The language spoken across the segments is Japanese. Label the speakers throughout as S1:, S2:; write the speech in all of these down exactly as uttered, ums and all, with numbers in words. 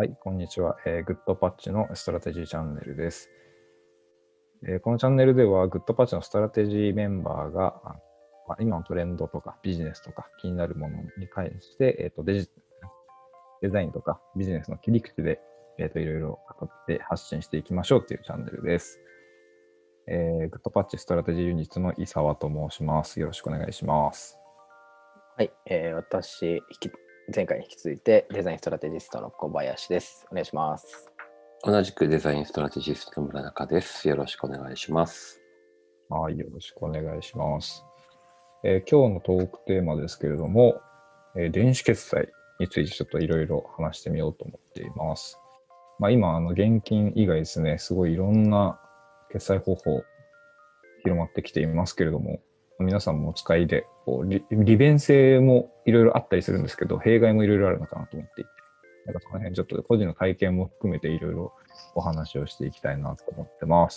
S1: はい、こんにちは。えー、グッドパッチのストラテジーチャンネルです。えーこのチャンネルでは、グッドパッチのストラテジーメンバーが、あまあ、今のトレンドとかビジネスとか気になるものに関して、えーと、デジデザインとかビジネスの切り口で、えーと、いろいろ語って発信していきましょうというチャンネルです。えー、グッドパッチストラテジーユニットの伊沢と申します。よろしくお願いします。
S2: はい、えー、私引き、前回に引き続いてデザインストラテジストの小林です。お願いします。
S3: 同じくデザインストラテジストの村中です。よろしくお願いします。
S1: はい、よろしくお願いします。えー今日のトークテーマですけれども、えー電子決済についてちょっといろいろ話してみようと思っています。まあ、今、あの現金以外ですね、すごいいろんな決済方法広まってきていますけれども、皆さんもお使いでこう利、利便性もいろいろあったりするんですけど、弊害もいろいろあるのかなと思っていて、なんかその辺ちょっと個人の体験も含めていろいろお話をしていきたいなと思ってます。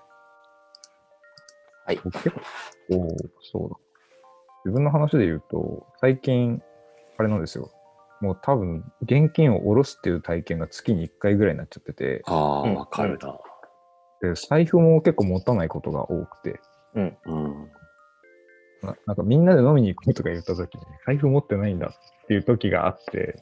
S2: はい。
S1: 結構、そうだ。自分の話で言うと、最近、あれなんですよ。もう多分、現金を下ろすっていう体験が月にいっかいぐらいになっちゃってて、
S3: ああ、
S2: うん
S3: わかるな。
S1: で財布も結構持たないことが多くて、
S2: うん。
S3: うん。
S1: ななんかみんなで飲みに行くとか言った時に、財布持ってないんだっていう時があって、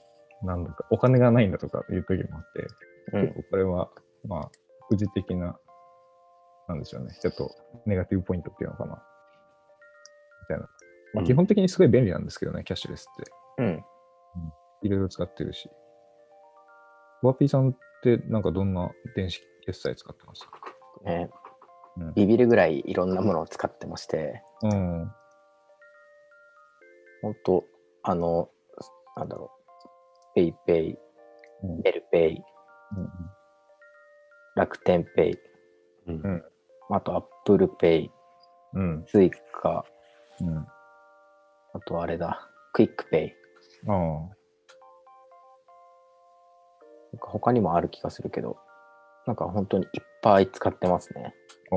S1: なんだかお金がないんだとかいう時もあって、
S2: うん
S1: 結構これは、まあ、副次的な、なんでしょうね、ちょっとネガティブポイントっていうのかな、みたいな。まあ、基本的にすごい便利なんですけどね、キャッシュレスって。
S2: うん。
S1: いろいろ使ってるし。ワーピーさんってなんかどんな電子決済使ってますか？
S2: ね、
S1: うん
S2: ビビるぐらいいろんなものを使ってまして、
S1: うん。
S2: 本当あの、なんだろう、ペイペイ、
S1: うん
S2: メルペイ、楽天ペイ、
S3: うん
S1: うん
S2: あとアップルペイ、
S1: うん
S2: スイカ、
S1: うん。
S2: あとあれだ、クイックペイ。
S1: ああ。
S2: なんか他にもある気がするけど、なんか本当にいっぱい使ってますね。
S1: ああ。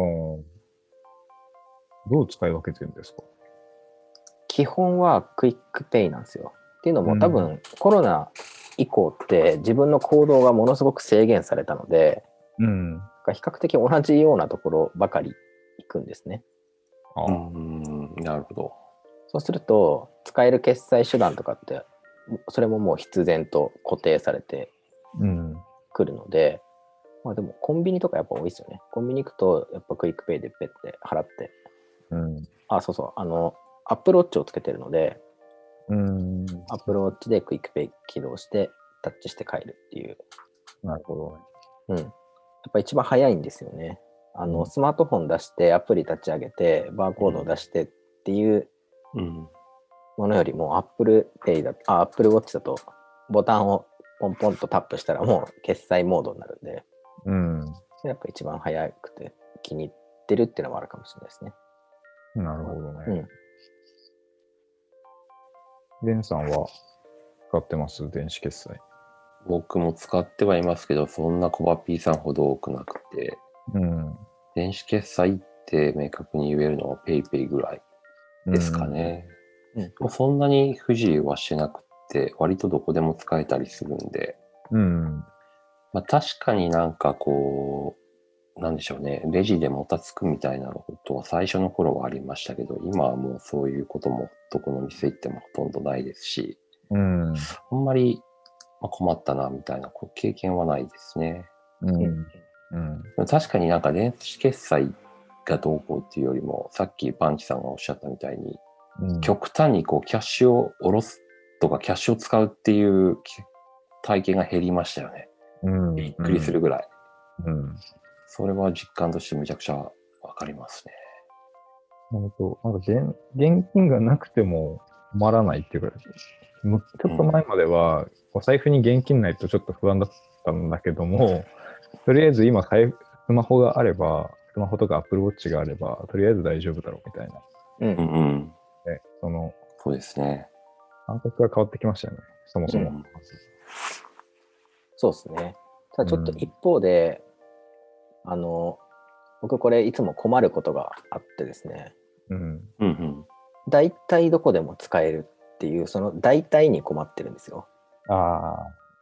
S1: どう使い分けてるんですか？
S2: 基本はクイックペイなんですよ。っていうの
S1: うん
S2: も多分コロナ以降って自分の行動がものすごく制限されたので、
S1: うん。
S2: 比較的同じようなところばかり行くんですね。
S1: ああ。
S3: うん。なるほど。
S2: そうすると使える決済手段とかってそれももう必然と固定されて
S1: うん。
S2: くるので、まあでもコンビニとかやっぱ多いですよね。コンビニ行くとやっぱクイックペイでペッて払って、
S1: うん。
S2: あ、そうそう、あの、アップルウォッチをつけてるので、
S1: うん。
S2: アップルウォッチでクイックペイ起動してタッチして帰るっていう。
S1: なるほどね。
S2: うん。やっぱ一番早いんですよね。あの、
S1: うん
S2: スマートフォン出してアプリ立ち上げてバーコードを出してっていう
S3: うん。
S2: ものよりも、アップルペイだあ、アップルウォッチだとボタンをポンポンとタップしたらもう決済モードになるんで、
S1: うん。
S2: やっぱ一番早くて気に入ってるっていうのもあるかもしれないですね。
S1: なるほどね。
S2: うん。
S1: レンさんは使ってます電子決済？
S3: 僕も使ってはいますけど、そんなコバピーさんほど多くなくて、
S1: うん。
S3: 電子決済って明確に言えるのはペイペイぐらいですかね。
S2: うん
S3: もうそんなに不自由はしなくて、割とどこでも使えたりするんで、
S1: うん。
S3: まあ確かになんかこう、なんでしょうね、レジでもたつくみたいなことは最初の頃はありましたけど、今はもうそういうこともどこの店行ってもほとんどないですし、
S1: うん。
S3: あんまりまあ困ったなみたいなこう経験はないですね。
S1: うん。
S2: うん
S1: うん。
S3: でも確かになんか電子決済がどうこうっていうよりも、さっきパンチさんがおっしゃったみたいに、
S1: うん。
S3: 極端にこうキャッシュを下ろすとかキャッシュを使うっていう体験が減りましたよね。
S1: うん。
S3: びっくりするぐらい。
S1: うん。
S3: それは実感としてめちゃくちゃわかりますね。
S1: 本当、なんか現現金がなくても困らないっていうか、むちょっと前までは、お財布に現金ないとちょっと不安だったんだけども、とりあえず今財布、スマホがあれば、スマホとか Apple Watch があれば、とりあえず大丈夫だろうみたいな、
S2: うん
S3: うんうん。
S1: ね、その
S3: そうですね。
S1: 感覚が変わってきましたよね、そもそも。
S3: うん
S2: そうですね。ただちょっと一方で、あの、僕これいつも困ることがあってですね、
S1: うん。
S3: うんうん。
S2: 大体どこでも使えるっていう、その大体に困ってるんですよ。
S1: ああ、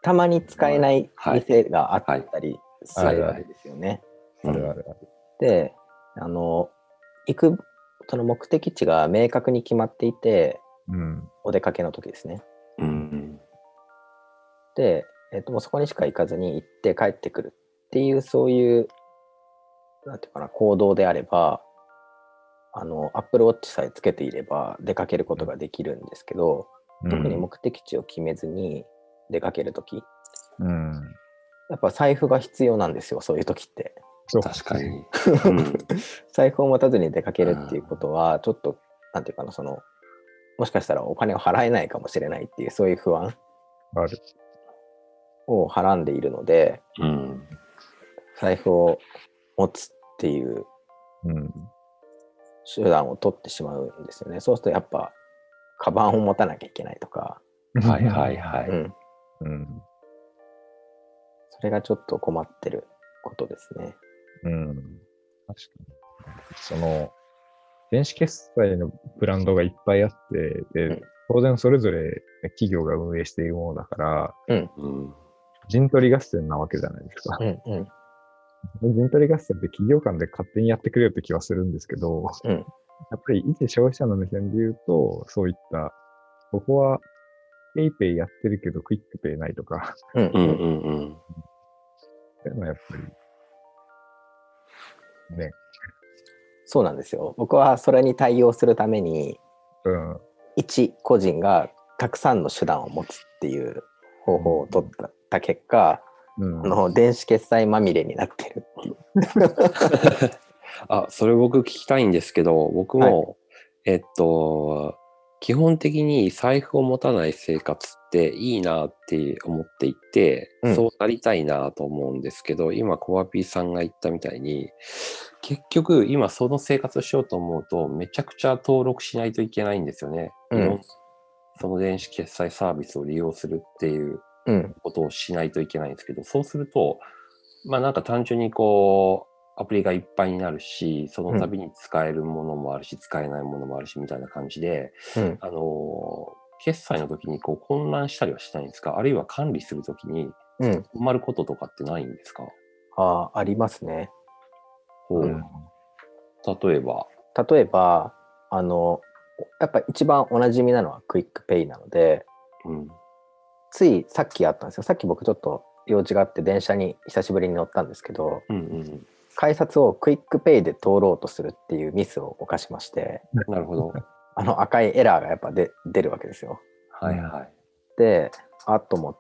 S2: たまに使えない店があったりす
S1: はい
S2: るわけですよね。
S1: あるあるある。
S2: で、あの、行く、その目的地が明確に決まっていて、
S1: うん。
S2: お出かけの時ですね。
S3: うん。
S2: で、えっと、もうそこにしか行かずに行って帰ってくるっていう、そういう、なんていうかな、行動であれば、あの、Apple Watch さえつけていれば出かけることができるんですけど、特に目的地を決めずに出かけるとき、
S1: うん。
S2: やっぱ財布が必要なんですよ、そういう時って。
S1: そう
S3: 確かに。うん、
S2: 財布を持たずに出かけるっていうことは、ちょっと、なんていうかな、その、もしかしたらお金を払えないかもしれないっていう、そういう不安
S1: ある。
S2: をはらんでいるので、
S3: うん、
S2: 財布を持つっていう
S1: うん。
S2: 手段を取ってしまうんですよね。そうするとやっぱ、カバンを持たなきゃいけないとか、
S3: はいはいはい。
S2: うん、
S1: うん。
S2: それがちょっと困ってることですね。
S1: うん。確かに。その、電子決済のブランドがいっぱいあって、で、
S2: うん
S1: 当然それぞれ企業が運営しているものだから、
S2: うん、
S3: うん、
S1: 陣取り合戦なわけじゃないですか。
S2: うん、うん、
S1: 陣取り合戦って企業間で勝手にやってくれるって気はするんですけど、
S2: うん、
S1: やっぱり一消費者の目線で言うと、そういった、ここはペイペイやってるけどクイックペイないとか、
S2: うん、
S3: うん、うん、うん。
S1: そういうのはやっぱり、ね、
S2: そうなんですよ。僕はそれに対応するために、
S1: うん、
S2: 一個人がたくさんの手段を持つっていう方法を取った結果、
S1: うん、
S2: あの電子決済まみれになってるっていう。
S3: あ、それ僕聞きたいんですけど、僕も、えっと、基本的に財布を持たない生活っていいなって思っていて、
S2: うん
S3: そうなりたいなと思うんですけど、今、コアピーさんが言ったみたいに、結局、今その生活をしようと思うと、めちゃくちゃ登録しないといけないんですよね。
S2: うん
S3: いろんその電子決済サービスを利用するっていう
S2: うん
S3: ことをしないといけないんですけど、そうすると、まあなんか単純にこう、アプリがいっぱいになるし、その度に使えるものもあるし、使えないものもあるし、みたいな感じで、
S2: うん
S3: あの、決済の時にこう混乱したりはしないんですか？あるいは管理する時に
S2: うん
S3: 困ることとかってないんですか？
S2: ああ、ありますね。
S3: ほう。
S1: うん
S3: 例えば。
S2: 例えば、あの、やっぱ一番おなじみなのはクイックペイなので、
S3: うん。
S2: ついさっきあったんですよ。さっき僕ちょっと用事があって電車に久しぶりに乗ったんですけど、
S3: うんうん
S2: 改札をクイックペイで通ろうとするっていうミスを犯しまして、
S3: うん。なるほど。
S2: あの赤いエラーがやっぱで出るわけですよ。
S3: はいはい。
S2: で、あと思って、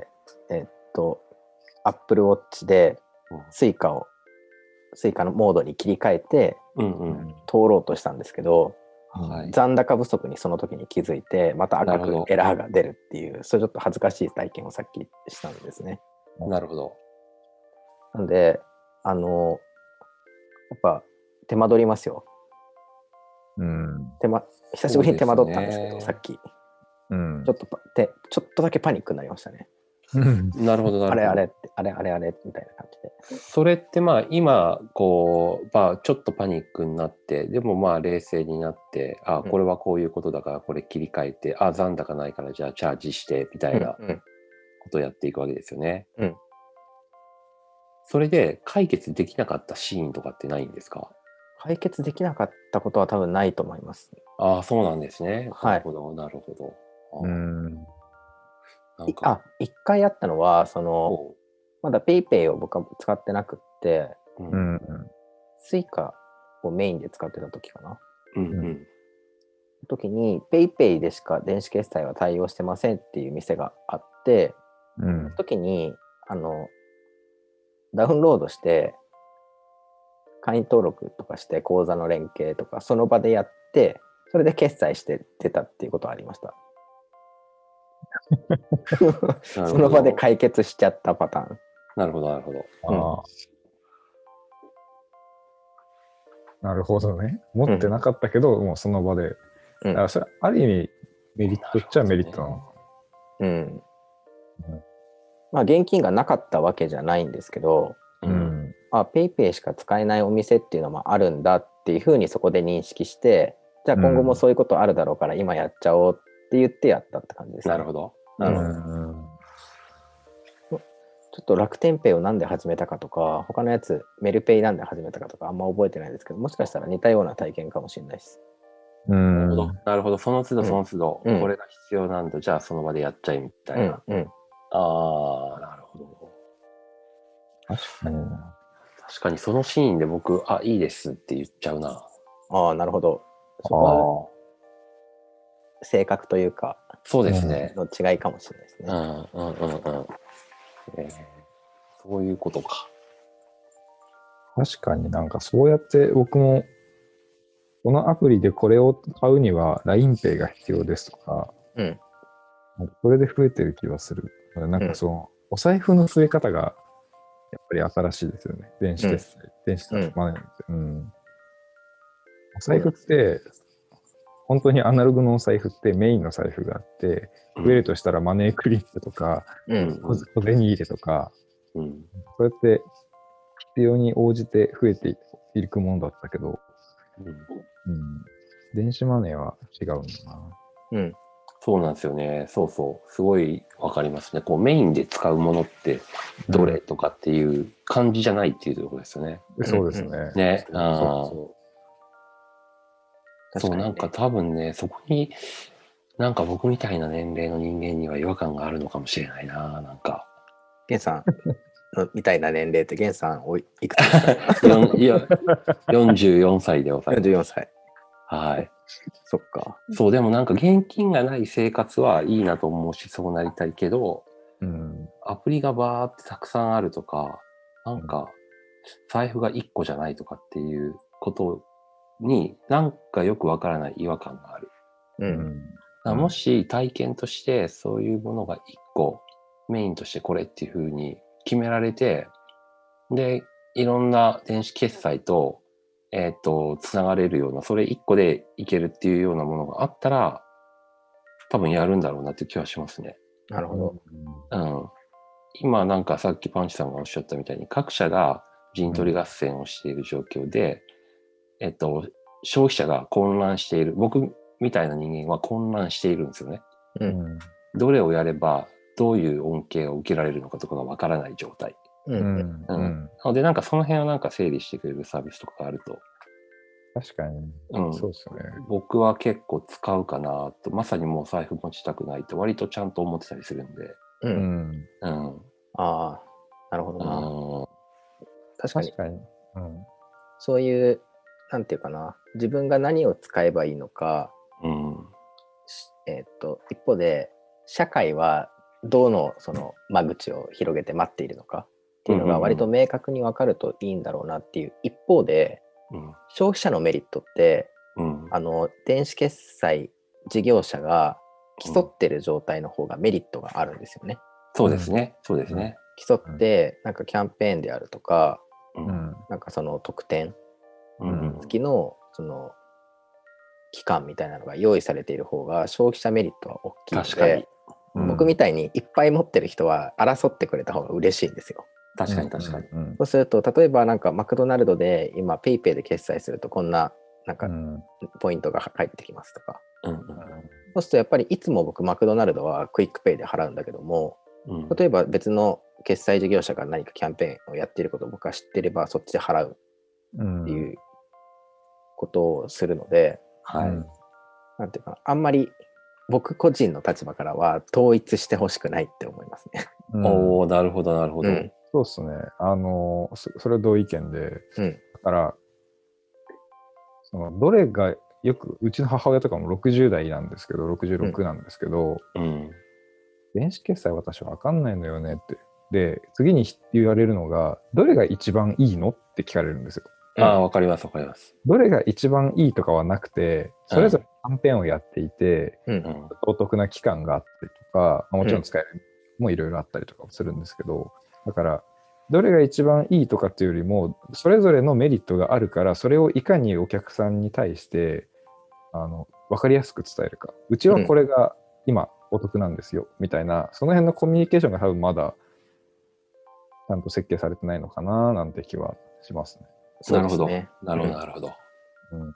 S2: えっと、Apple Watch で
S3: うん
S2: スイカを、スイカのモードに切り替えて
S3: うんうん。
S2: 通ろうとしたんですけど、
S3: はい。
S2: 残高不足にその時に気づいて、また赤く
S3: なるほど
S2: エラーが出るっていう、それちょっと恥ずかしい体験をさっきしたんですね。
S3: なるほど。
S2: なんで、あの、やっぱ手間取りますよ。
S1: うん、
S2: 手間、久しぶりに手間取ったんですけど、
S3: そうですね
S2: さっき。
S1: うん
S2: ちょっとパて、ちょっとだけパニックになりましたね。
S1: うん
S3: なるほどなるほど。
S2: あれあれって、あれあれあれみたいな感じで。
S3: それってまあ今こう、まあ、ちょっとパニックになってでもまあ冷静になってあ
S2: うん
S3: これはこういうことだからこれ切り替えて、あ残高ないからじゃあチャージしてみたいな
S2: うんうん
S3: ことをやっていくわけですよね。
S2: うん
S3: それで解決できなかったシーンとかってないんですか？
S2: 解決できなかったことは多分ないと思います。
S3: ああそうなんですね。
S2: はい
S3: なるほどなるほど。あー
S1: うん
S3: なんか
S2: あ、一回あったのは、その、
S3: こ
S2: まだ PayPay を僕は使ってなくって、
S3: う、う
S1: うんん
S2: スイカをメインで使ってた時かな。
S3: うんうん
S2: 時に PayPay でしか電子決済は対応してませんっていう店があって、
S1: うん
S2: 時に、あの、ダウンロードして、会員登録とかして口座の連携とかその場でやってそれで決済して出たっていうことはありました。
S3: なるほど
S2: その場で解決しちゃったパターン。
S3: なるほどなるほど。
S1: ああ、なるほどね。持ってなかったけど、もうその場で。
S2: うん
S1: だからそれ、ある意味、メリットっちゃメリットなのか。
S2: うん。
S1: うん
S2: まあ現金がなかったわけじゃないんですけど、
S3: う
S1: うんん。
S2: あ、PayPay しか使えないお店っていうのもあるんだっていうふうにそこで認識して、じゃあ今後もそういうことあるだろうから今やっちゃおうって言ってやったって感じですね。
S3: なるほどなるほど。
S1: うん
S2: ちょっと楽天ペイをなんで始めたかとか、他のやつ、メルペイなんで始めたかとか、あんま覚えてないですけど、もしかしたら似たような体験かもしれないです。
S1: う
S3: なるほど。
S1: ん。
S3: なるほど。その都度その都度、
S2: うん
S3: これが必要なんだ。じゃあその場でやっちゃいみたいな。
S2: うんうん。
S3: ああ、なるほど。
S1: 確かにな。
S3: 確かにそのシーンで僕、あ、いいですって言っちゃうな。
S2: ああ、なるほど。そこは性格というか、
S3: そうですね。
S2: の違いかもしれないですね。
S3: うんうんうんうん。えー、そういうことか。
S1: 確かになんかそうやって僕も、このアプリでこれを買うには ラインペイ が必要ですとか、
S2: うん。
S1: なんかそれで増えてる気がする。なん
S2: うん
S1: かその、お財布の増え方がやっぱり新しいですよね。電子決済、電子
S2: うん
S1: マネーって。うん。お財布っ
S2: そうです
S1: て、本当にアナログのお財布ってメインの財布があって、増えるとしたらマネークリップとか、
S2: う。
S3: うんん
S1: 小小銭入れとか、
S3: うん
S1: そうやって必要に応じて増えていくものだったけど、
S3: うん
S1: うん、電子マネーは違うんだな。
S2: うん。
S3: そうなんですよね。そうそう。すごいわかりますね。こうメインで使うものってどれとかっていう感じじゃないっていうところですよね。
S1: でそうですね。
S3: ね。
S1: そう
S3: あー
S1: そ
S3: そう、
S2: 確かにね
S3: なんか多分ね、そこに、なんか僕みたいな年齢の人間には違和感があるのかもしれないな、なんか。
S2: ゲンさんのみたいな年齢って、ゲンさんおいいくつですか？
S3: よんいやよんじゅうよんさいでござい
S2: よんじゅうよん
S3: ます。
S2: さい。
S3: はい。
S2: そっか。
S3: そう、でもなんか現金がない生活はいいなと思うし、そうなりたいけど、
S1: う。うん。
S3: アプリがバーってたくさんあるとか、なんか財布がいっこじゃないとかっていうことに、なんかよくわからない違和感がある。
S2: う。
S1: うんん。
S3: だからもし体験としてそういうものがいっこメインとしてこれっていう風に決められて、で、いろんな電子決済と、えっと、つながれるような、それいっこでいけるっていうようなものがあったら、多分やるんだろうなって気はしますね。
S2: なるほど。
S3: うん。今なんかさっきパンチさんがおっしゃったみたいに各社が陣取り合戦をしている状況で、えっと、消費者が混乱している。僕みたいな人間は混乱しているんですよね。
S2: う。
S1: うんん。
S3: どれをやればどういう恩恵を受けられるのかとかがわからない状態。
S2: う。
S1: うんん。
S3: う
S1: うんん。
S3: なのでなんかその辺をなんか整理してくれるサービスとかがあると、
S1: 確かに。
S3: うん、
S1: そうですね。
S3: 僕は結構使うかなと、まさにもう財布持ちたくないと割とちゃんと思ってたりするんで。
S2: う。
S1: うんん。
S3: うん。
S2: ああ、なるほどな。
S3: うん
S2: 確かに、
S1: 確かに。うん。
S2: そういう、なんていうかな、自分が何を使えばいいのか、
S3: うん。
S2: しえーっと、一方で、社会はどのその間口を広げて待っているのかっていうのが割と明確に分かるといいんだろうなっていう一方で、
S3: うん。
S2: 消費者のメリットって、
S3: うん。
S2: あの、電子決済事業者が競ってる状態の方がメリットがあるんですよね。
S3: そうですね。そうですね。
S2: 競って、なんかキャンペーンであるとか、
S3: う。
S1: うんん。
S2: なんかその特典
S3: うん。
S2: 付きのその期間みたいなのが用意されている方が消費者メリットは大きいの
S3: 確かに
S2: で、。僕みたいにいっぱい持ってる人は争ってくれた方が嬉しいんですよ。
S3: 確かに確かに。
S1: うん。
S2: そうすると、例えばなんかマクドナルドで今 ペイペイで決済するとこんななんか
S1: うん。
S2: ポイントが返ってきますとか。
S3: うん
S2: そうするとやっぱりいつも僕マクドナルドはクイックペイで払うんだけども、
S3: うんうん。
S2: 例えば別の決済事業者が何かキャンペーンをやっていることを僕は知っていればそっちで払う
S1: うん。
S2: っていうことをするので、
S3: はい。
S2: なんていうかな、あんまり僕個人の立場からは統一してほしくないって思いますね。
S1: うん
S3: おお、なるほど、なるほど。
S2: うん
S1: そうですね。あの、そそれは同意見で、
S2: うん
S1: だから、その、どれが、よく、うちの母親とかもろくじゅう代なんですけど、ろくじゅうろくなんですけど、
S3: うん。
S1: 電子決済私わかんないのよねって。で、次に言われるのが、どれが一番いいのって聞かれるんですよ。
S3: ああ、わかります、わかります。
S1: どれが一番いいとかはなくて、それぞれキャンペーンをやっていて、
S2: うん
S3: うん。
S1: お得な期間があったりとか、まあもちろん使えるもいろいろあったりとかもするんですけど、だから、どれが一番いいとかっていうよりも、それぞれのメリットがあるから、それをいかにお客さんに対して、あの、わかりやすく伝えるか。うちはこれが今お得なんですよ、みたいな、その辺のコミュニケーションが多分まだ、ちゃんと設計されてないのかな、なんて気はしますね。
S3: なるほど。
S2: そうですね
S3: なるほど、
S2: うん
S3: なるほど。
S1: うん。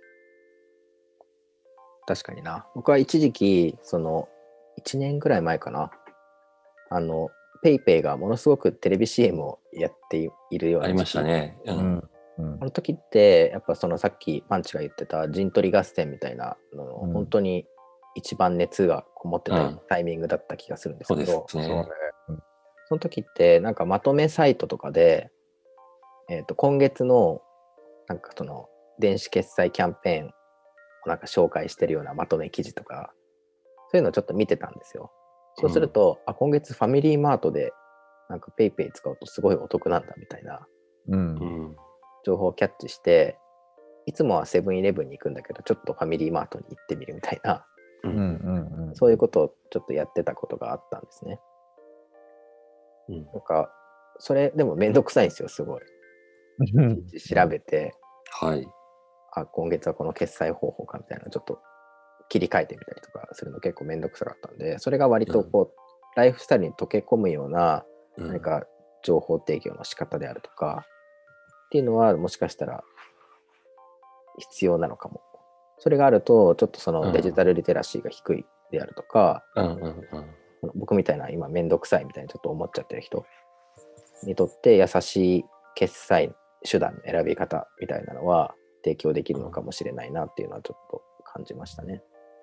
S2: 確かにな。僕は一時期、その、いちねんぐらい前かな。あの、 ペイペイがものすごくテレビ シーエム をやっているような
S3: ありましたね。う。
S1: うんんうん
S2: あの時ってやっぱそのさっきパンチが言ってた陣取り合戦みたいなのの、
S1: うん
S2: 本当に一番熱がこもってた
S3: うん
S2: タイミングだった気がするんです
S3: そう
S2: けど、
S3: ですね。
S1: そうね。
S2: その時ってなんかまとめサイトとかで、えー、と今月のなんかその電子決済キャンペーンをなんか紹介してるようなまとめ記事とかそういうのをちょっと見てたんですよ。そうすると、うん、あ今月ファミリーマートでなんかペイペイ使うとすごいお得なんだみたいな
S1: うん
S2: 情報をキャッチして、いつもはセブンイレブンに行くんだけどちょっとファミリーマートに行ってみるみたいな、
S3: うん
S1: うんうん
S2: そういうことをちょっとやってたことがあったんですね。
S3: うん
S2: なんかそれでもめんどくさいんですよ、すごい。調べて、
S3: はい。
S2: あ今月はこの決済方法かみたいなのちょっと切り替えてみたりとかするの結構めんどくさかったんで、それが割とこう、うん、ライフスタイルに溶け込むような何か情報提供の仕方であるとか、うん、っていうのはもしかしたら必要なのかも。それがあるとちょっとそのデジタルリテラシーが低いであるとか、
S3: うんうんうん、
S2: 僕みたいな今めんどくさいみたいにちょっと思っちゃってる人にとって優しい決済手段の選び方みたいなのは提供できるのかもしれないなっていうのはちょっと感じましたね。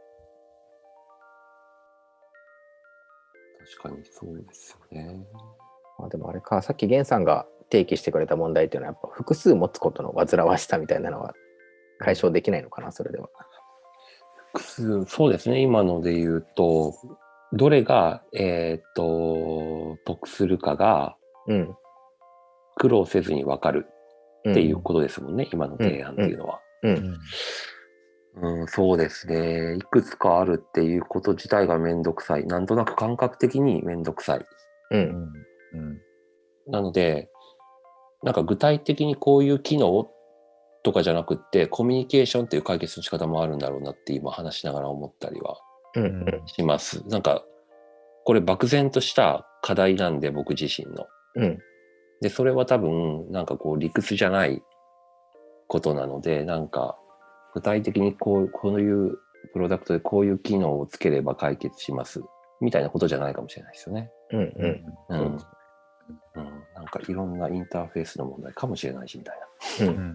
S3: 確かにそうですよね。
S2: あでもあれか、さっき源さんが提起してくれた問題っていうのはやっぱ複数持つことの煩わしさみたいなのは解消できないのかな、それでは。
S3: 複数、そうですね。今ので言うと、どれが、えっと、得するかが、苦労せずに分かるっていうことですもんね、うん、今の提案っていうのは。
S2: うんうん
S3: うん、そうですね。いくつかあるっていうこと自体がめんどくさい。なんとなく感覚的にめんどくさい。
S2: うん
S1: うん、
S3: なので、なんか具体的にこういう機能とかじゃなくって、コミュニケーションっていう解決の仕方もあるんだろうなって今話しながら思ったりはします。うん、なんか、これ漠然とした課題なんで、僕自身の。
S2: うん、
S3: で、それは多分、なんかこう理屈じゃないことなので、なんか、具体的にこう、こういうプロダクトでこういう機能をつければ解決しますみたいなことじゃないかもしれないですよね。
S2: うんうん。
S3: うん。うん、なんかいろんなインターフェースの問題かもしれないしみたいな。うんうん、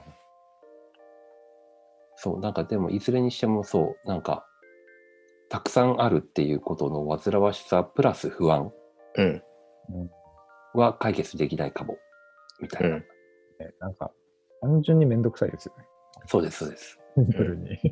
S3: そう、なんかでもいずれにしてもそう、なんかたくさんあるっていうことの煩わしさプラス不安は解決できないかもみたいな。うん、
S1: えなんか単純にめんどくさいですよね。
S3: そうです、そうです。
S1: シンプルに。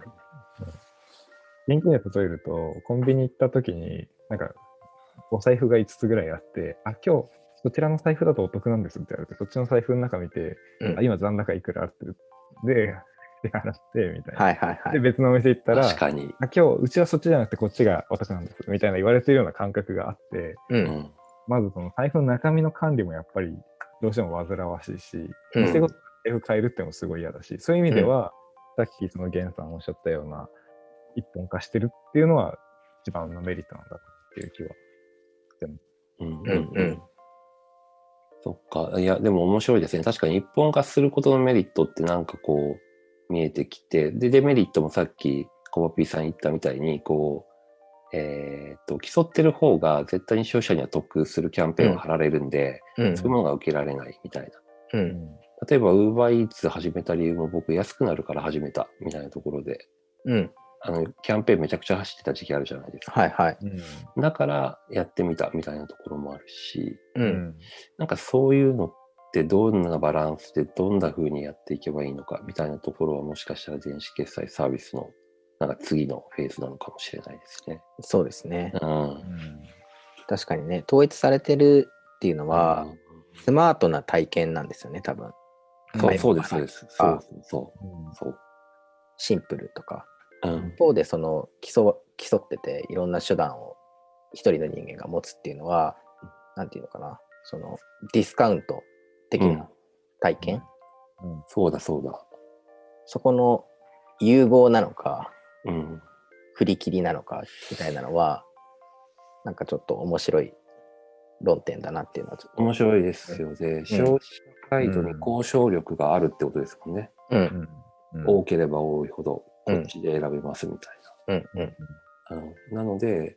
S1: 現金で例えると、コンビニ行った時に、なんか、お財布がいつつぐらいあって、あ、今日、そちらの財布だとお得なんですって言われて、そっちの財布の中見て、うん、あ、今残高いくらあってる。で、で払って、みたいな。
S2: はいはいはい。
S1: で、別のお店行ったら、
S3: 確かに。
S1: あ、今日、うちはそっちじゃなくてこっちがお得なんです、みたいな言われてるような感覚があって、
S2: うん、
S1: まずその財布の中身の管理もやっぱり、どうしても煩わしいし、店ごと財布変えるってもすごい嫌だし、そういう意味では、うん、さっきその源さんおっしゃったような、一本化してるっていうのは一番のメリットなんだっていう気はしてます。
S3: うんうんうん。そっか。いや、でも面白いですね。確かに一本化することのメリットってなんかこう見えてきて、で、デメリットもさっきコバピーさん言ったみたいに、こう、えっと、競ってる方が絶対に消費者には得するキャンペーンを貼られるんで、うん、そういうものが受けられないみたいな。うん、例えば、UberEats 始めた理由も僕安くなるから始めたみたいなところで、
S2: うん、
S3: あのキャンペーンめちゃくちゃ走ってた時期あるじゃないですか。
S2: はいはい。
S3: だからやってみたみたいなところもあるし、
S2: うん、
S3: なんかそういうのってどんなバランスでどんな風にやっていけばいいのかみたいなところはもしかしたら電子決済サービスのなんか次のフェーズなのかもしれないですね。
S2: そうですね。
S3: うん、
S2: 確かにね、統一されてるっていうのは、うん、スマートな体験なんですよね、多分。
S3: そうそうです、そうです。そうそう、うん、そう。
S2: シンプルとか。
S3: うん、
S2: 一方でその競、競ってていろんな手段を一人の人間が持つっていうのは、なんていうのかな、そのディスカウント的な体験、
S3: うんうん、そうだそうだ。
S2: そこの融合なのか、
S3: うん、
S2: 振り切りなのかみたいなのは、なんかちょっと面白い論点だなっていうのはちょっと
S3: 面白いですよね。うん、消費者ガイドに交渉力があるってことですもんね。
S2: うん
S3: うん、多ければ多いほどこっちで選べますみたいな。
S2: うんうん
S3: うん、なので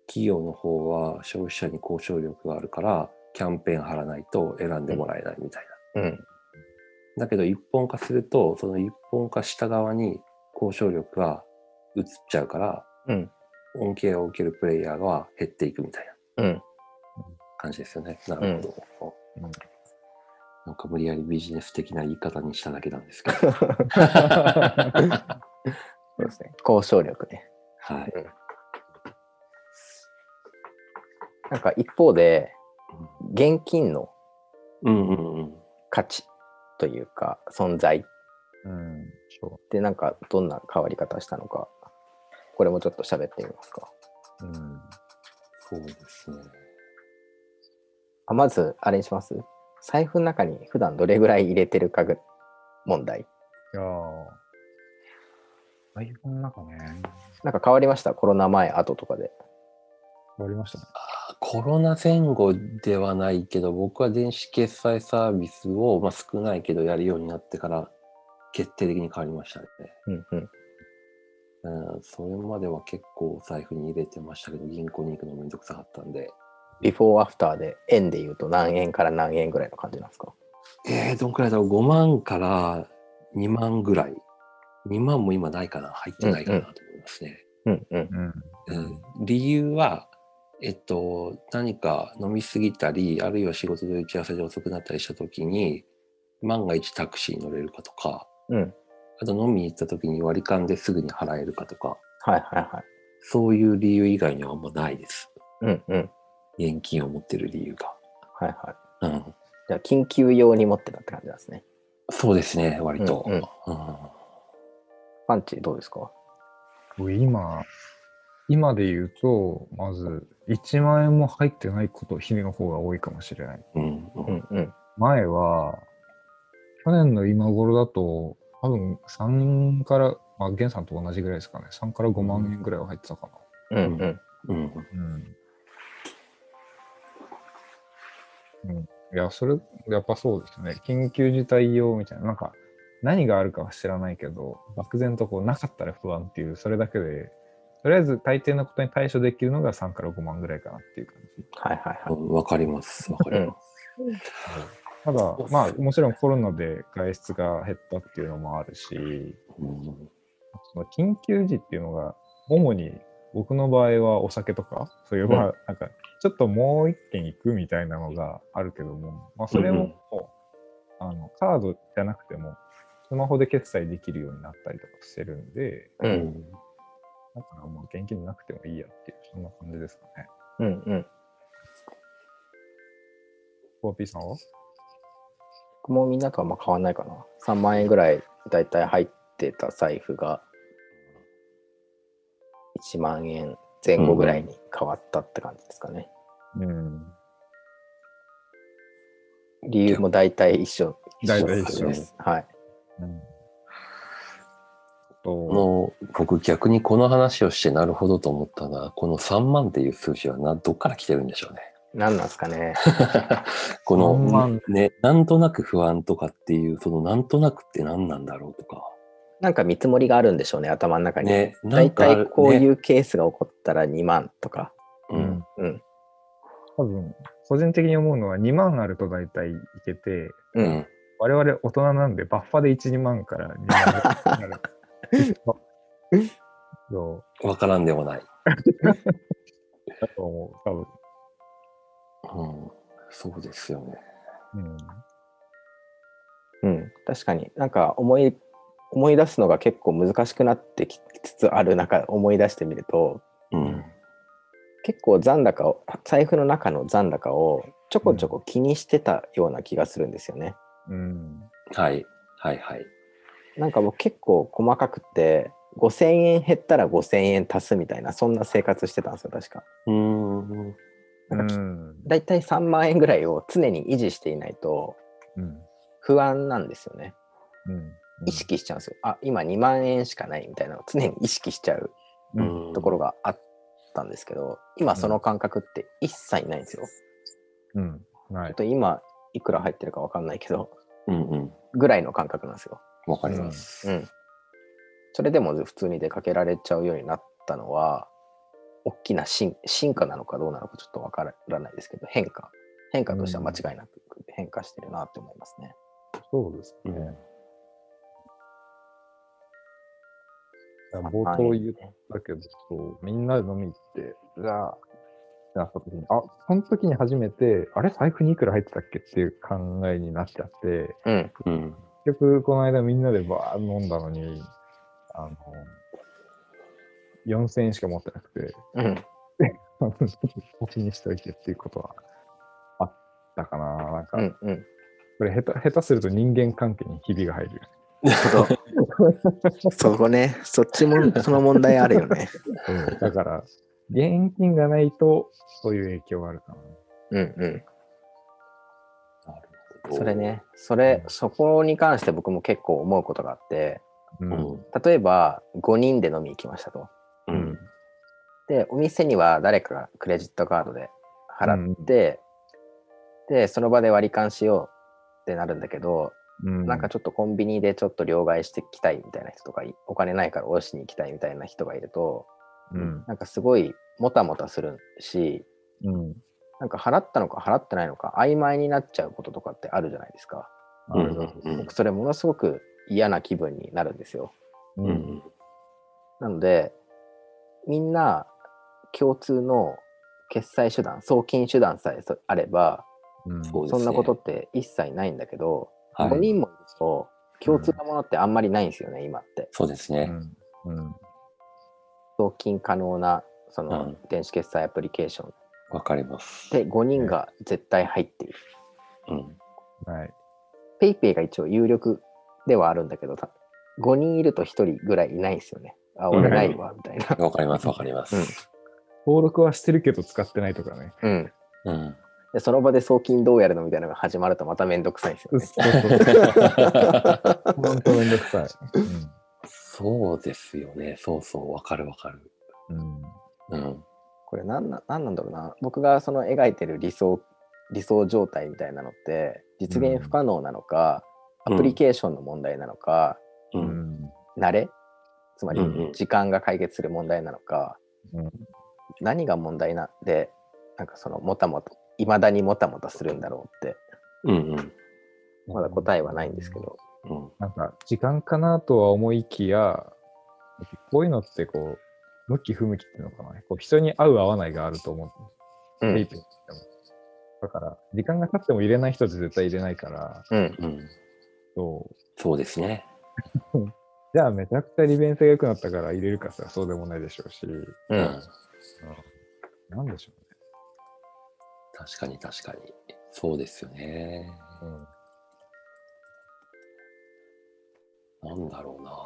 S3: 企業の方は消費者に交渉力があるからキャンペーン貼らないと選んでもらえないみたいな。
S2: うん。
S3: だけど一本化するとその一本化した側に交渉力が移っちゃうから、
S2: うん。
S3: 恩恵を受けるプレイヤーが減っていくみたいな
S2: うん。
S3: 感じですよね。なるほど。
S1: うん
S3: なんか無理やりビジネス的な言い方にしただけなんですけど。
S2: そうですね。交渉力ね。
S3: はい。
S2: なんか一方で、現金の
S3: うんうんうん。
S2: 価値というか、存在
S1: うん、そ
S2: ってなんかどんな変わり方したのか、これもちょっと喋ってみますか。
S1: う。うん。
S3: そうですね。
S2: あ、まず、あれにします？財布の中に普段どれぐらい入れてるかぐ問題。
S1: いやー、財布の中ね、
S2: なんか変わりました？コロナ前、後とかで。
S1: 変わりましたね。
S3: コロナ前後ではないけど、僕は電子決済サービスを、まあ、少ないけどやるようになってから決定的に変わりましたね。
S2: うんうん。
S3: うん、それまでは結構お財布に入れてましたけど、銀行に行くのめんどくさかったんで。
S2: ビフォーアフターで円で言うと何円から何円ぐらいの感じなんですか？
S3: えー、どんくらいだろう？ ご 万からにまんぐらい。にまんも今ないかな？入ってないかなと思いますね。
S2: うんうん。
S1: うん。
S3: うん、理由は、えっと、何か飲みすぎたり、あるいは仕事で打ち合わせで遅くなったりしたときに、万が一タクシーに乗れるかとか、
S2: うん。
S3: あと飲みに行ったときに割り勘ですぐに払えるかとか、
S2: はいはいはい。
S3: そういう理由以外にはあんまないです。
S2: うんうん。
S3: 現金を持ってる理由が。
S2: はいはい。
S3: うん、
S2: じゃあ、緊急用に持ってたって感じなんですね。
S3: そうですね、割と。
S2: うんうん
S3: うん
S2: パンチどうですか？
S1: 僕今、今で言うと、まず、いちまん円も入ってないこと、日の方が多いかもしれない。
S3: うんう
S2: うんんうん。
S1: 前は、去年の今頃だと、多分さんから、まあ、ゲンさんと同じぐらいですかね。さんからごまん円ぐらいは入ってたかな。
S2: うんうん。
S3: うん
S1: うん。うん。いや、それ、やっぱそうですね。緊急事態用みたいな、なんか、何があるかは知らないけど、漠然とこう、なかったら不安っていう、それだけで、とりあえず大抵のことに対処できるのがさんからごまんぐらいかなっていう感じ。
S2: はいはいはい。
S3: うん、わかります、わかります。
S1: ただ、まあ、もちろんコロナで外出が減ったっていうのもあるし、
S3: うん
S1: その緊急時っていうのが、主に僕の場合はお酒とか、そういう、まあ、なんか、ちょっともう一軒行くみたいなのがあるけども、まあ、それも、あの、カードじゃなくても、スマホで決済できるようになったりとかしてるんで、
S2: う。
S3: うんん
S1: だからもう現金なくてもいいやっていう、そんな感じですかね。
S2: うんうん。
S1: コーピーさんは？
S2: 僕もみんなとあんま変わんないかな。さんまん円ぐらいだいたい入ってた財布がいちまん円前後ぐらいに変わったって感じですかね。
S1: うん。
S2: 理由も大体一緒。
S1: 大体一緒
S2: です。はい。
S1: うん
S3: ことの僕逆にこの話をしてなるほどと思ったのは、このさんまんっていう数字はなどっから来てるんでしょうね。
S2: 何なんですかね。
S3: この
S1: さんまん
S3: ね、なんとなく不安とかっていう、そのなんとなくって何なんだろうとか。
S2: なんか見積もりがあるんでしょうね、頭の中に。
S3: ね、な
S2: 大
S3: んかある
S2: 体こうい
S3: ね。
S2: うケースが起こったらにまんとか。
S3: う
S1: うんん。
S2: うん。
S1: 多分、個人的に思うのはにまんあると大体いけて、
S2: う。
S3: うんん。
S1: 我々大人なんでバッファでいち、にまんからにまんぐらいになる。そう
S3: わからんでもない。
S1: だと思う、多分。
S3: うん。そうですよね。
S1: うん。
S2: うん。確かになんか思い、思い出すのが結構難しくなってきつつある中、思い出してみると、
S3: うん。
S2: 結構残高を、財布の中の残高をちょこちょこ気にしてたような気がするんですよね。
S1: うん。
S3: はい。はいはい。
S2: なんか僕結構細かくて、ごせんえん減ったらごせんえん足すみたいな、そんな生活してたんですよ、確か。
S3: うーん。
S2: なんかき
S1: うん。
S2: だいたいさんまん円ぐらいを常に維持していないと
S1: うん。
S2: 不安なんですよね。
S1: うん。
S2: 意識しちゃうんですよ。あ、今にまん円しかないみたいなのを常に意識しちゃう
S1: うん。
S2: ところがあったんですけど、今その感覚って一切ないんですよ。
S1: うん。はい
S2: ちょっ。と今いくら入ってるか分かんないけど、
S3: うんうん。
S2: ぐらいの感覚なんですよ。
S3: わかります。
S2: うん。それでも普通に出かけられちゃうようになったのは、 大きな進進化なのかどうなのかちょっとわからないですけど、変化変化としては間違いなく変化してるなって思いますね。
S1: そうですね。
S2: うん、
S1: 冒頭言ったけど、そうみんなで飲み行って、じゃあ、なった時に、あ、その時に初めて、あれ財布にいくら入ってたっけっていう考えになっちゃって、
S2: うん
S3: うん。
S1: 結局この間みんなでバーッ飲んだのに、あの、よんせんえんしか持ってなくて、
S2: うん、
S1: 星にしといてっていうことはあったかな。なんか、
S2: うんうん。
S1: これ下手、下手すると人間関係にひびが入る。
S2: そうそこね、そっちもその問題あるよね。
S1: うん、だから、現金がないと、そういう影響があるかな。
S2: うんうん。
S3: なるほど。
S2: それね、それ、そこに関して僕も結構思うことがあって、
S1: う。
S3: うんん。
S2: 例えばごにんで飲み行きましたと。
S3: う
S1: うんん。
S2: で、お店には誰かがクレジットカードで払って、で、その場で割り勘しようってなるんだけど、
S1: うん、
S2: なんかちょっとコンビニでちょっと両替してきたいみたいな人とか、お金ないから下ろしに行きたいみたいな人がいると、
S1: うん。
S2: なんかすごいもたもたするし、
S1: うん。
S2: なんか払ったのか払ってないのか曖昧になっちゃうこととかってあるじゃないですか。
S1: あるだろ
S3: うん。
S2: 僕それものすごく嫌な気分になるんですよ。
S1: う。
S3: うんん。
S2: なので、みんな共通の決済手段、送金手段さえあれば、
S1: うん。
S3: そうですね。
S2: そんなことって一切ないんだけど、
S3: はい
S2: ごにんもいると共通なものってあんまりないんですよね、今って。
S3: そうですね。
S1: うん。うん。
S2: 送金可能なその
S3: うん
S2: 電子決済アプリケーション
S3: わかります。
S2: でごにんが絶対入っている。
S3: うん。
S1: はい。
S2: ペイペイが一応有力ではあるんだけど、たごにんいるとひとりぐらいいないんですよね。あ、俺ないわ、みたいな。
S3: わかります、わかります。
S2: うん
S1: 登録はしてるけど使ってないとかね。
S2: うん。
S3: うん。
S2: で、その場で送金どうやるのみたいなのが始まるとまためんどくさいんですよね。
S1: そうそうそう。ほんとめんどくさい。
S3: そうですよね。そうそう、わかるわかる。
S1: うん。
S3: うん。
S2: これなんな、なんなんだろうな。僕がその描いてる理想、理想状態みたいなのって実現不可能なのか、
S3: うん
S2: アプリケーションの問題なのか、
S3: う。
S1: うんん。
S2: 慣れつまり
S3: うんうん
S2: 時間が解決する問題なのか、
S1: うん。
S2: 何が問題なんで、なんかそのもたもた、いまだにもたもたするんだろうって、
S3: うんうん。
S2: まだ答えはないんですけど。
S3: うん。
S1: なんか、時間かなとは思いきや、こういうのってこう、向き不向きっていうのかな。こう人に合う合わないがあると思う。
S2: うん
S1: ペイペイってもだから、時間が経っても入れない人って絶対入れないから、
S2: うん
S3: うん。
S1: そう。
S3: そうですね。
S1: じゃあめちゃくちゃ利便性が良くなったから入れるかさ、そうでもないでしょうし。
S2: う
S3: うんん。
S1: なんでしょ
S3: 確かに確かに。そうですよね。
S1: うね。
S3: なんだろうな。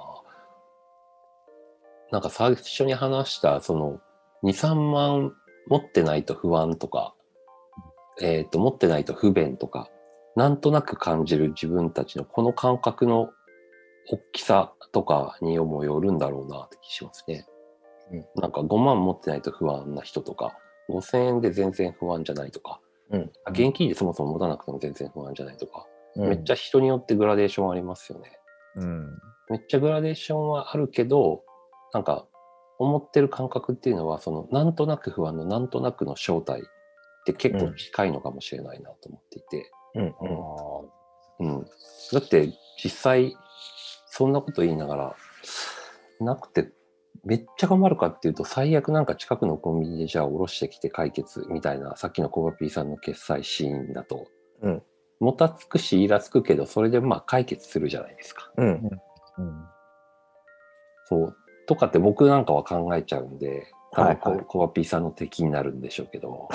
S3: なんか最初に話した、その、に、さんまん持ってないと不安とか、えっと、持ってないと不便とか、なんとなく感じる自分たちのこの感覚の大きさとかにもよるんだろうなって気しますね。
S2: うん
S3: なんかごまん持ってないと不安な人とか、ごせんえんで全然不安じゃないとか、
S2: うん
S3: 現金でそもそも持たなくても全然不安じゃないとか、
S2: うん
S3: めっちゃ人によってグラデーションありますよね。
S1: うん。
S3: めっちゃグラデーションはあるけど、なんか思ってる感覚っていうのは、そのなんとなく不安のなんとなくの正体って結構近いのかもしれないなと思っていて。
S2: うん
S1: ああ。
S3: うん。だって実際そんなこと言いながら、なくてめっちゃ頑張るかっていうと、最悪なんか近くのコンビニでじゃあ下ろしてきて解決みたいな、さっきのコバピーさんの決済シーンだと、
S2: うん
S3: もたつくしイラつくけど、それでまあ解決するじゃないですか。
S2: うん
S1: うん。
S3: そう。とかって僕なんかは考えちゃうんで、多分コ,、
S2: はいはい
S3: コバピーさんの敵になるんでしょうけど。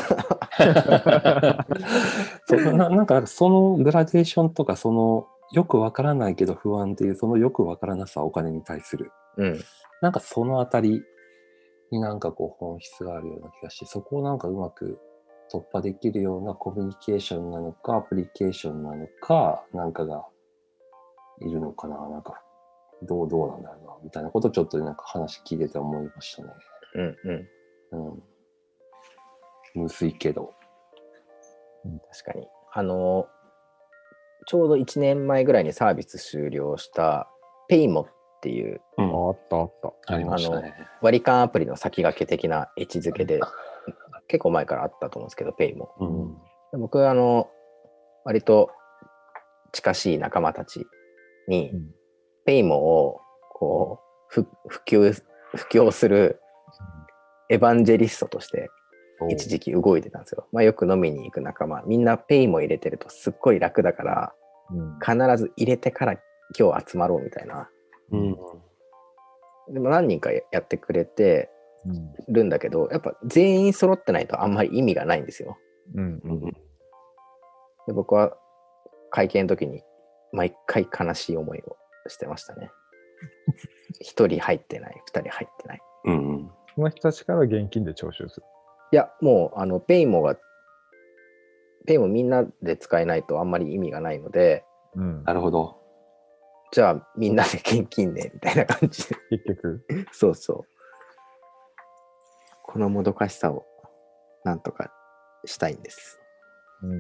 S3: そななんかそのグラデーションとか、そのよくわからないけど不安っていうそのよくわからなさ、お金に対する。
S2: うん
S3: なんかそのあたりになんかこう本質があるような気がして、そこをなんかうまく突破できるようなコミュニケーションなのか、アプリケーションなのか、なんかがいるのかな、なんかどうどうなんだろうな、みたいなことをちょっとなんか話聞いてて思いましたね。
S2: うんうん
S3: うん。むずいけど。
S2: 確かに。あのちょうどいちねんまえぐらいにサービス終了したペイモっっていう、
S3: うん、
S1: ああったあった。
S3: ありましたね。
S2: 割り勘アプリの先駆け的な位置づけで、結構前からあったと思うんですけど、ペイも。
S3: うん、
S2: で僕はあの、割と近しい仲間たちに、
S1: うん、
S2: ペイモをこうふ普及布教するエヴァンジェリストとして一時期動いてたんですよ。まあ、よく飲みに行く仲間、みんなペイモ入れてるとすっごい楽だから、
S1: うん、
S2: 必ず入れてから今日集まろうみたいな。
S3: うん、
S2: でも何人かやってくれてるんだけど、やっぱ全員揃ってないとあんまり意味がないんですよ。
S1: うんうん
S2: で僕は会見の時に毎回悲しい思いをしてましたね。一人入ってない、二人入ってない。
S3: うん、
S1: その人たちから現金で徴収する。
S2: いや、もうあのペイモが、ペイモみんなで使えないとあんまり意味がないので、
S1: うん、
S3: なるほど。
S2: じゃあみんなで現金でみたいな感じで。
S1: 結局。
S2: そうそう。このもどかしさをなんとかしたいんです。
S1: うん、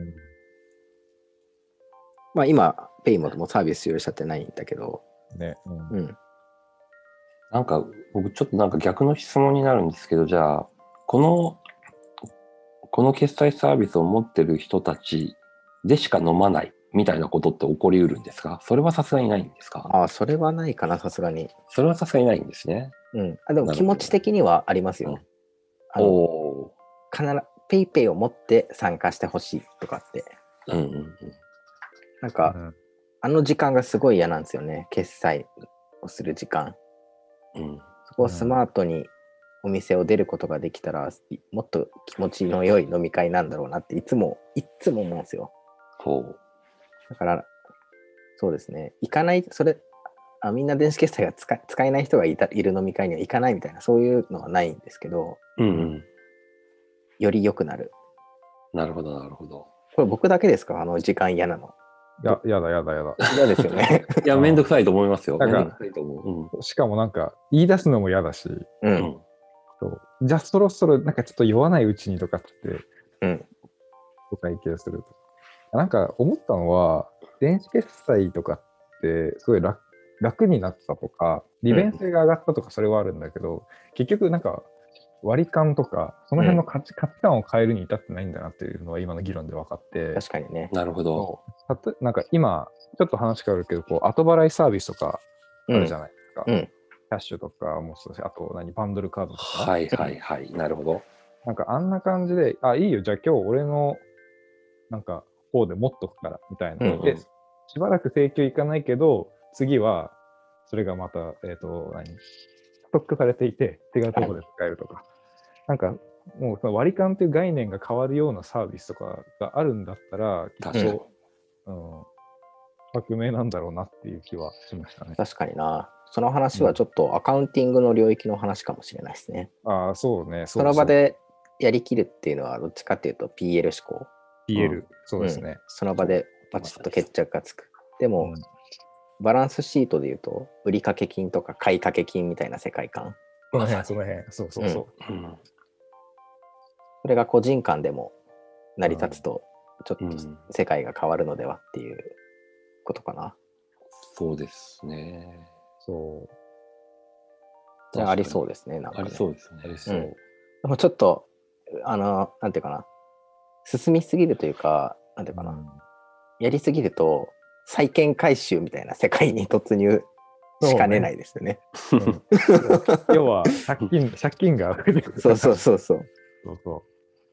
S2: まあ今、ペイモもサービス終了しちゃってないんだけど、
S1: ね、うん。
S2: うん。
S3: なんか僕ちょっとなんか逆の質問になるんですけど、じゃあこのこの決済サービスを持ってる人たちでしか飲まないみたいなことって起こりうるんですか？それはさすがにないんですか？
S2: ああ、それはないかな、さすがに。
S3: それはさすがにないんですね。
S2: うん。あ、でも気持ち的にはありますよ。あの
S3: お
S2: 必ずペイペイを持って参加してほしいとかって。
S3: ー、うんうんうん。
S2: なんか、
S1: うん、
S2: あの時間がすごい嫌なんですよね。決済をする時間。
S3: うん
S2: そこをスマートにお店を出ることができたら、いもっと気持ちの良い飲み会なんだろうなっていつも、いつも思うんですよ。
S3: ほう。
S2: だから、そうですね。行かない、それ、あみんな電子決済が使使えない人がいたいる飲み会には行かないみたいな、そういうのはないんですけど、
S3: うんうん。
S2: より良くなる。
S3: なるほどなるほど。
S2: これ僕だけですか？あの時間嫌なの。
S1: いや、やだやだやだ。
S2: 嫌ですよね。
S3: いや、めんどくさいと思いますよ。
S1: なんか
S3: めんどくさいと思う。
S1: しかもなんか、言い出すのも嫌だし、
S2: う。
S3: うんん。
S1: そうじゃあそろそろなんかちょっと酔わないうちにとかって、
S2: うん。
S1: お会計すると。なんか思ったのは、電子決済とかってすごい 楽, 楽になったとか、利便性が上がったとかそれはあるんだけど、結局なんか割り勘とか、その辺の価値,、価値観を変えるに至ってないんだなっていうのは今の議論で分かって、
S2: 確かにね。
S3: なるほど。
S1: たとなんか今、ちょっと話変わるけど、こう後払いサービスとかあるじゃないですか。
S2: うん。
S1: キャッシュとかもそうだし、あと何、バンドルカードとか。
S3: はいはいはい。なるほど。
S1: なんかあんな感じで、あ、いいよ、じゃあ今日俺のなんか方で持っとくからみたいな。
S3: うんうん
S1: で、しばらく請求いかないけど、次はそれがまた、えっ、と、何、ストックされていて、手がどこで使えるとか。なんか、もうその割り勘っていう概念が変わるようなサービスとかがあるんだったら、きっ
S3: 確かに。
S1: と、うん、革命なんだろうなっていう気はしましたね。
S2: 確かにな。その話はちょっとアカウンティングの領域の話かもしれないですね。
S1: ああ、そうね。
S2: その場でやりきるっていうのはどっちかっていうと ピーエル 思考。
S1: ピーエル、
S3: うん
S1: そうですね。
S2: うん、その場でパチッと決着がつく。でも、
S1: うん
S2: バランスシートで言うと、売掛金とか買掛金みたいな世界観。
S1: その辺、その辺、そうそうそう。
S3: うん
S2: それが個人間でも成り立つと、ちょっと
S3: うん
S2: 世界が変わるのではっていうことかな。
S3: そうですね。
S1: そう。
S2: それはありそうですね。なんかね、
S3: ありそうですね。
S1: ありそう。
S2: うんでもちょっと、あの、なんていうかな、進みすぎるというか、なんていうかな、
S1: うん
S2: やりすぎると、債権回収みたいな世界に突入しかねないですよね。
S1: うん要は借金、借金が増えてくる。
S2: そうそうそうそう。
S1: そうそ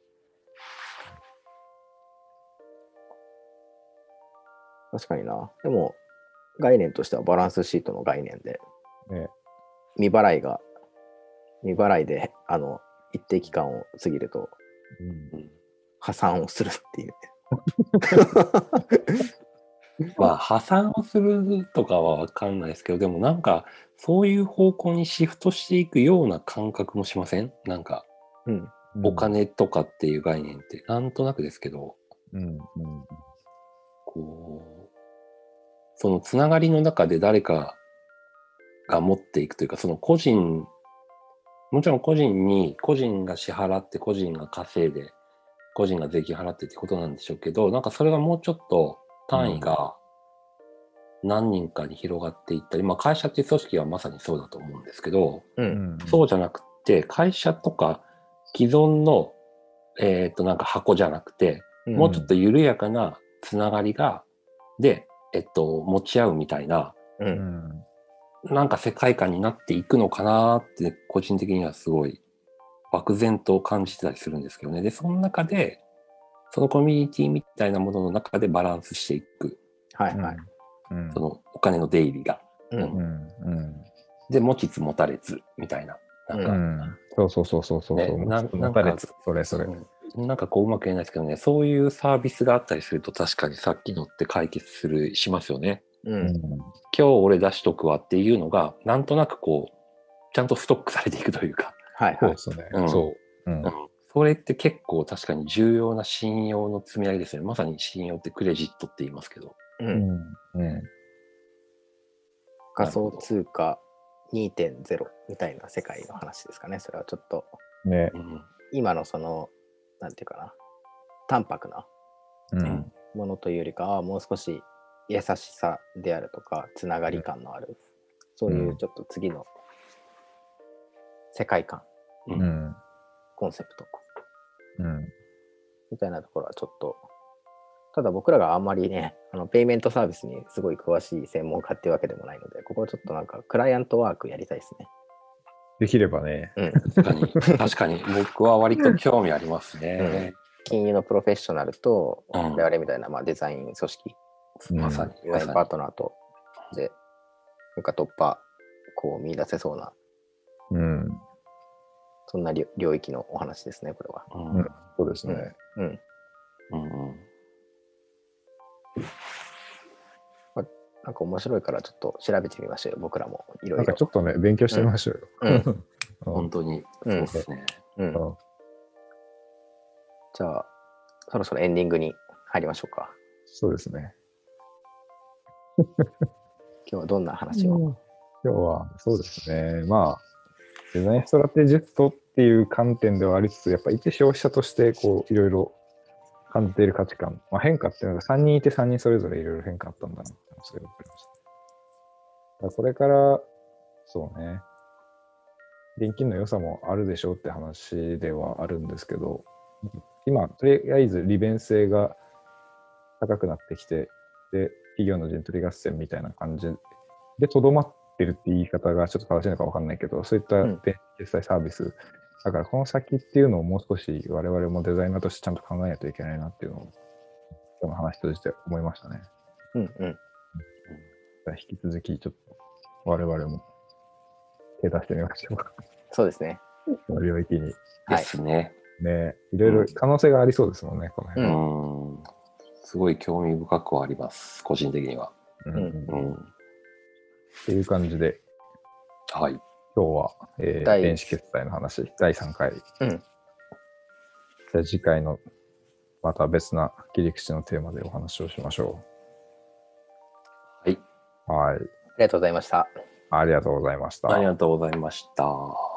S2: 確かにな。でも、概念としてはバランスシートの概念で、
S1: う。ね、
S2: 未払いが、未払いで、あの、一定期間を過ぎると
S1: うん
S2: 破産をするっていう。
S3: まあ破産をするとかは分かんないですけど、でもなんかそういう方向にシフトしていくような感覚もしません？なんか
S2: うん。
S3: お金とかっていう概念ってなんとなくですけど、
S1: うんうん
S3: こうそのつながりの中で誰かが持っていくというか、その個人、もちろん個人に個人が支払って個人が稼いで個人が税金払ってってことなんでしょうけど、なんかそれがもうちょっと単位が何人かに広がっていったり、まあ、会社っていう組織はまさにそうだと思うんですけど、
S2: う。
S1: うんん。
S3: そうじゃなくて、会社とか既存の、えっと、なんか箱じゃなくて、
S2: うん
S3: もうちょっと緩やかなつながりが、で、えっと、持ち合うみたいな、
S2: う。
S1: うんん。
S3: なんか世界観になっていくのかなって、個人的にはすごい漠然と感じてたりするんですけどね。で、その中で、そのコミュニティみたいなものの中でバランスしていく、
S2: はいはい。
S1: うん。
S3: そのお金の出入りが。
S2: うん
S3: うん
S1: うん。うん。
S3: で、持ちつ持たれつみたいな。なんか、
S1: うん。そうそうそうそうそう。
S3: ねな
S1: 持
S3: なんか
S1: たれつ、それそれ。
S3: うんなんかこううまく言えないですけどね、そういうサービスがあったりすると確かにさっきのって解決する、しますよね。
S2: う。
S1: うんん。
S3: 今日俺出しとくわっていうのが、なんとなくこう、ちゃんとストックされていくというか、
S2: はいはい。
S1: そうですね
S3: う。ん
S1: そう。うん
S3: うん。それって結構確かに重要な信用の積み上げですね。まさに信用ってクレジットって言いますけど。
S2: う。
S1: うんん。うん。
S2: 仮想通貨 にてんゼロ みたいな世界の話ですかね。それはちょっと、
S1: ね。
S3: うん
S2: 今のその、なんていうかな、淡白な
S1: うん。
S2: ものというよりかは、もう少し優しさであるとか、つながり感のある、そういうちょっと次の世界観、
S3: う
S1: うんん。
S2: コンセプト
S1: うん。
S2: みたいなところはちょっと、ただ僕らがあんまりね、あのペイメントサービスにすごい詳しい専門家っていうわけでもないので、ここはちょっとなんかクライアントワークやりたいですね。
S1: できればね。
S2: うん。
S3: 確かに、確かに僕は割と興味ありますね。
S2: 金融のプロフェッショナルと、
S3: うん
S2: 我々みたいな、まあ、デザイン組織、
S1: うん
S3: まさに、
S2: デザインパー
S3: まさに。
S2: トナーと、で、なんか突破、こう見出せそうな、
S1: うん。
S2: そんな領領域のお話ですね、これは。
S3: うん
S1: うんそうですね。
S2: うん。
S3: うんうん
S2: なんか面白いからちょっと調べてみましょうよ、僕らもいろ
S1: ないんか
S2: ろ。
S1: ちょっとね、勉強してみましょう
S2: うん
S1: よ。うん
S3: 本当に、そうですね。
S2: うん。
S1: うん
S2: じゃあ、そろそろエンディングに入りましょうか。
S1: そうですね。
S2: 今日はどんな話を、
S1: 今日は、そうですね。まあ、デザインストラテジストっていう観点ではありつつ、やっぱ一消費者として、こう、いろいろ感じている価値観、まあ、変化っていうのがさんにんいてさんにんそれぞれいろいろ変化あったんだなって話が分かりました。だからこれから、そうね、現金の良さもあるでしょうって話ではあるんですけど、今、とりあえず利便性が高くなってきて、で、企業の陣取り合戦みたいな感じでとどまってるって言い方がちょっと正しいのか分かんないけど、そういった
S2: うん
S1: 電子決済サービス、だからこの先っていうのをもう少し我々もデザイナーとしてちゃんと考えないといけないなっていうのを、今日の話として思いましたね。
S2: うんうん。
S1: だから引き続きちょっと我々も手出してみましょう。
S2: そうですね。
S1: この領域に。
S3: で
S2: はい。
S3: すね。
S1: ね、いろいろ可能性がありそうですもんね、この
S3: う
S1: 辺。
S3: ん。すごい興味深くはあります、個人的には。
S1: うん
S2: うん
S3: うん。
S1: っていう感じで、
S3: はい。
S1: 今日は、えー
S2: 第
S1: 電子決済の話、だいさんかい。
S2: うん。
S1: じゃあ次回のまた別な切り口のテーマでお話をしましょ
S3: はい。
S1: う。はい。
S2: ありがとうございました。
S1: ありがとうございました。
S3: ありがとうございました。